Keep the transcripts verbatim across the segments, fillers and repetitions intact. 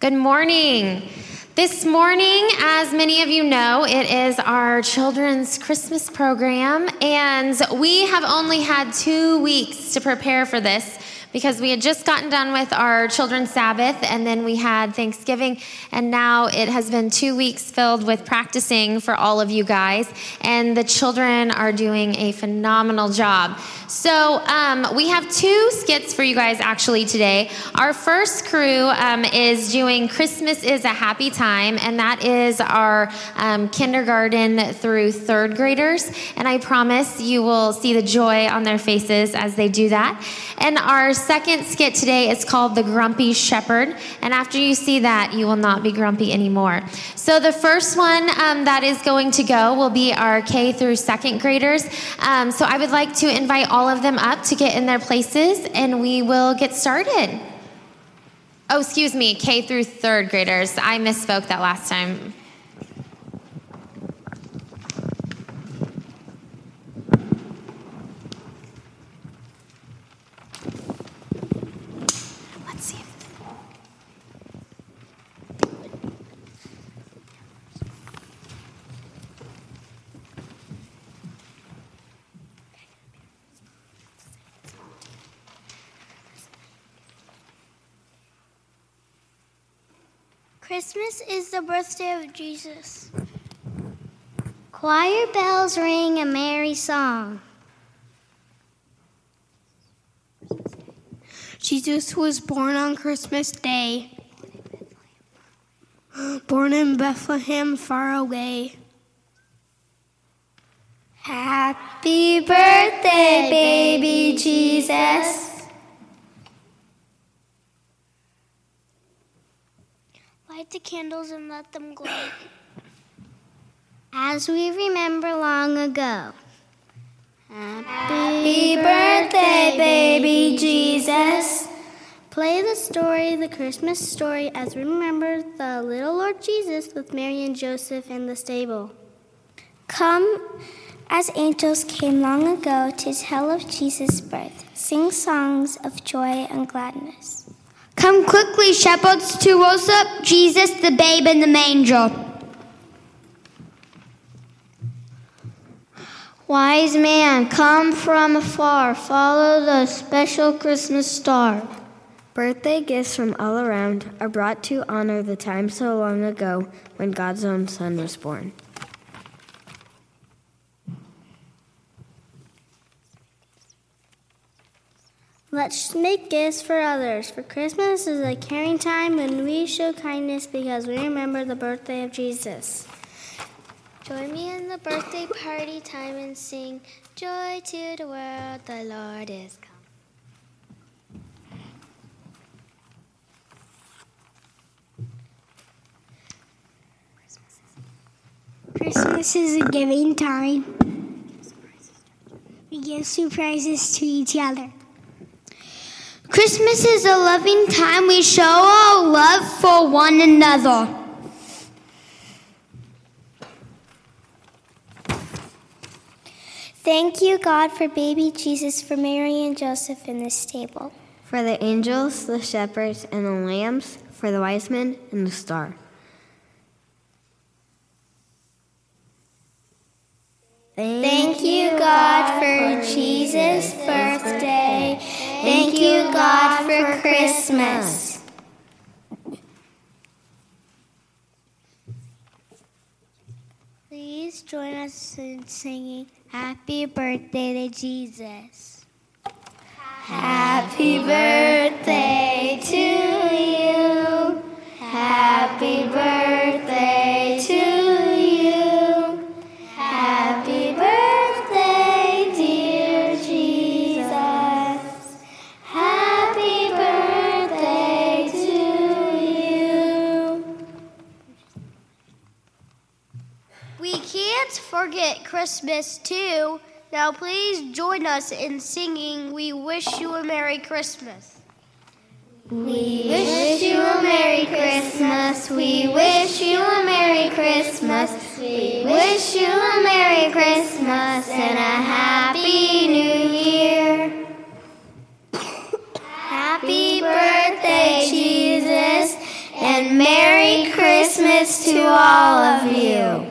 Good morning. This morning, as many of you know, it is our children's Christmas program, and we have only had two weeks to prepare for this because we had just gotten done with our children's Sabbath, and then we had Thanksgiving, and now it has been two weeks filled with practicing for all of you guys, and the children are doing a phenomenal job. So um, we have two skits for you guys actually today. Our first crew um, is doing Christmas is a Happy Time, and that is our um, kindergarten through third graders, and I promise you will see the joy on their faces as they do that. And our second skit today is called The Grumpy Shepherd, and after you see that, you will not be grumpy anymore. So the first one um, that is going to go will be our K through second graders. Um, so I would like to invite all of them up to get in their places, and we will get started. Oh, excuse me, K through third graders. I misspoke that last time. Christmas is the birthday of Jesus. Choir bells ring a merry song. Jesus was born on Christmas Day, born in Bethlehem far away. Happy birthday, baby Jesus. Light the candles and let them glow, as we remember long ago. Happy birthday, baby Jesus. Play the story, the Christmas story, as we remember the little Lord Jesus with Mary and Joseph in the stable. Come as angels came long ago to tell of Jesus' birth. Sing songs of joy and gladness. Come quickly, shepherds, to worship Jesus, the babe in the manger. Wise man, come from afar, follow the special Christmas star. Birthday gifts from all around are brought to honor the time so long ago when God's own Son was born. Let's make gifts for others, for Christmas is a caring time when we show kindness because we remember the birthday of Jesus. Join me in the birthday party time and sing, joy to the world, the Lord is come. Christmas is a giving time. We give surprises to each other. Christmas is a loving time. We show our love for one another. Thank you, God, for baby Jesus, for Mary and Joseph in this stable. For the angels, the shepherds, and the lambs, for the wise men and the star. Thank you, God, for Jesus' birthday. Thank you, God, for Christmas. Please join us in singing Happy Birthday to Jesus. Happy birthday to you. Happy birthday to you. Happy birthday, dear Jesus. Happy birthday to you. We can't forget Christmas, too. Now please join us in singing We Wish You a Merry Christmas. We wish you a Merry Christmas. We wish you a Merry Christmas. We wish you a Merry Christmas and a Happy New Year. Happy birthday, Jesus, and all of you.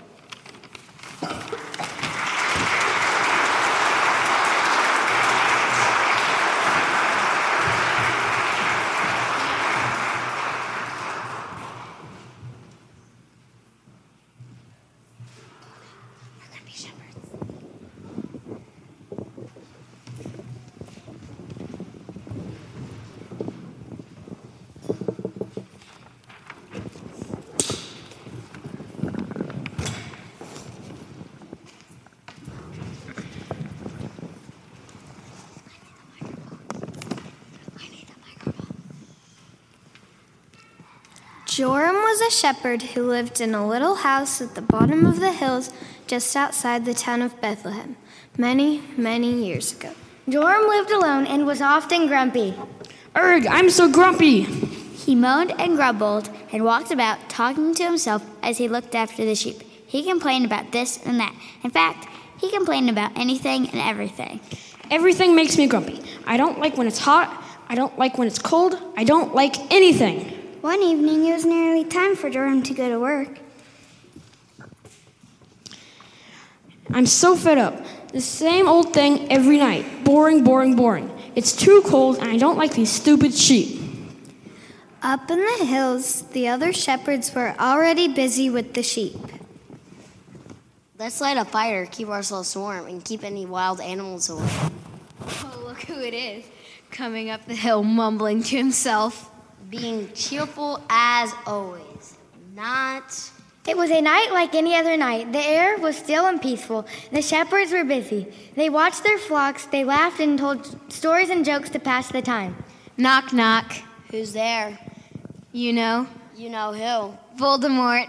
Joram was a shepherd who lived in a little house at the bottom of the hills just outside the town of Bethlehem, many, many years ago. Joram lived alone and was often grumpy. Erg, I'm so grumpy. He moaned and grumbled and walked about talking to himself as he looked after the sheep. He complained about this and that. In fact, he complained about anything and everything. Everything makes me grumpy. I don't like when it's hot. I don't like when it's cold. I don't like anything. One evening, it was nearly time for Joram to go to work. I'm so fed up. The same old thing every night. Boring, boring, boring. It's too cold, and I don't like these stupid sheep. Up in the hills, the other shepherds were already busy with the sheep. Let's light a fire, keep ourselves warm, and keep any wild animals away. Oh, look who it is, coming up the hill, mumbling to himself. Being cheerful as always. Not... It was a night like any other night. The air was still and peaceful. The shepherds were busy. They watched their flocks. They laughed and told stories and jokes to pass the time. Knock, knock. Who's there? You know. You know who? Voldemort.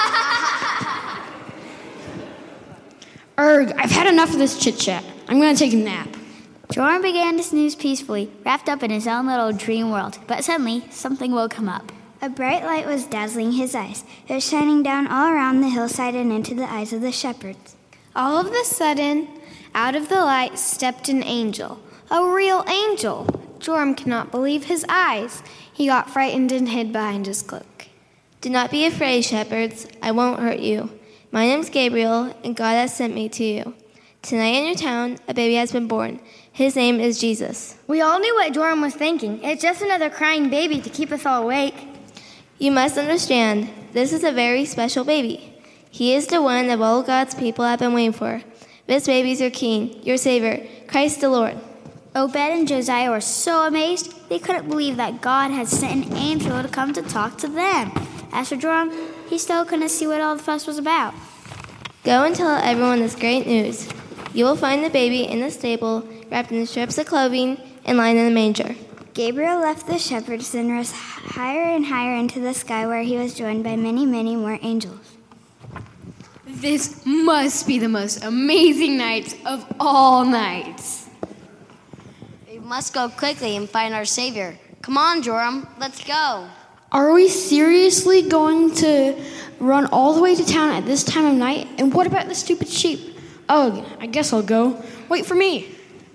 Erg, I've had enough of this chit-chat. I'm going to take a nap. Joram began to snooze peacefully, wrapped up in his own little dream world. But suddenly, something woke him up. A bright light was dazzling his eyes. It was shining down all around the hillside and into the eyes of the shepherds. All of a sudden, out of the light stepped an angel. A real angel. Joram could not believe his eyes. He got frightened and hid behind his cloak. Do not be afraid, shepherds. I won't hurt you. My name's Gabriel, and God has sent me to you. Tonight in your town, a baby has been born. His name is Jesus. We all knew what Joram was thinking. It's just another crying baby to keep us all awake. You must understand, this is a very special baby. He is the one that all God's people have been waiting for. This baby is your king, your savior, Christ the Lord. Obed and Josiah were so amazed, they couldn't believe that God had sent an angel to come to talk to them. As for Joram, he still couldn't see what all the fuss was about. Go and tell everyone this great news. You will find the baby in the stable, wrapped in strips of clothing, and lying in the manger. Gabriel left the shepherds and rose higher and higher into the sky, where he was joined by many, many more angels. This must be the most amazing night of all nights. We must go quickly and find our Savior. Come on, Joram, let's go. Are we seriously going to run all the way to town at this time of night? And what about the stupid sheep? Ugh, I guess I'll go. Wait for me.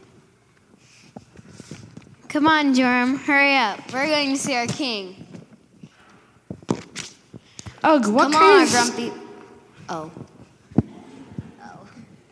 Come on, Joram, hurry up. We're going to see our king. Ugh, what Come kind on, of... grumpy... Oh. Oh.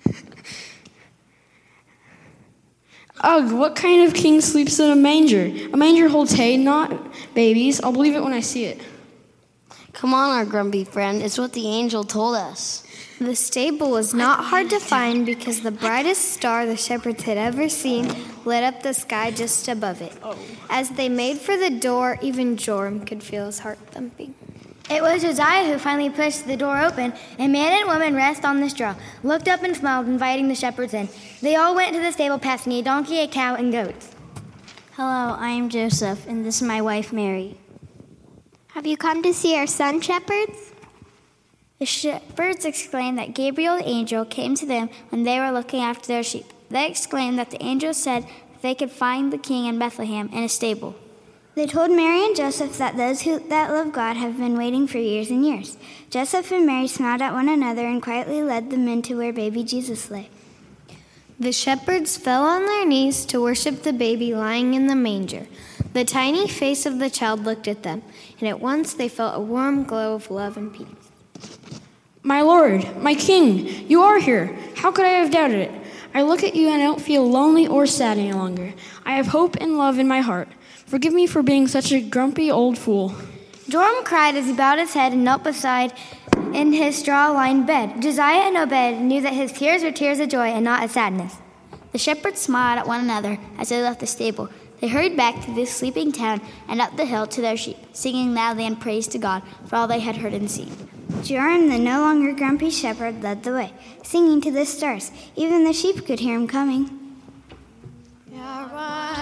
Ugh, what kind of king sleeps in a manger? A manger holds hay, not babies. I'll believe it when I see it. Come on, our grumpy friend. It's what the angel told us. The stable was not hard to find because the brightest star the shepherds had ever seen lit up the sky just above it. Oh. As they made for the door, even Joram could feel his heart thumping. It was Josiah who finally pushed the door open. A man and woman rested on the straw, looked up and smiled, inviting the shepherds in. They all went to the stable, passing a donkey, a cow, and goats. Hello, I am Joseph, and this is my wife, Mary. Have you come to see our son, shepherds? The shepherds exclaimed that Gabriel the angel came to them when they were looking after their sheep. They exclaimed that the angel said that they could find the king in Bethlehem in a stable. They told Mary and Joseph that those who that love God have been waiting for years and years. Joseph and Mary smiled at one another and quietly led them in to where baby Jesus lay. The shepherds fell on their knees to worship the baby lying in the manger. The tiny face of the child looked at them, and at once they felt a warm glow of love and peace. My Lord, my King, you are here. How could I have doubted it? I look at you and I don't feel lonely or sad any longer. I have hope and love in my heart. Forgive me for being such a grumpy old fool. Joram cried as he bowed his head and knelt beside in his straw-lined bed. Josiah and Obed knew that his tears were tears of joy and not of sadness. The shepherds smiled at one another as they left the stable. They hurried back to the sleeping town and up the hill to their sheep, singing loudly and praise to God for all they had heard and seen. Joram, the no longer grumpy shepherd, led the way, singing to the stars. Even the sheep could hear him coming. Yeah, right.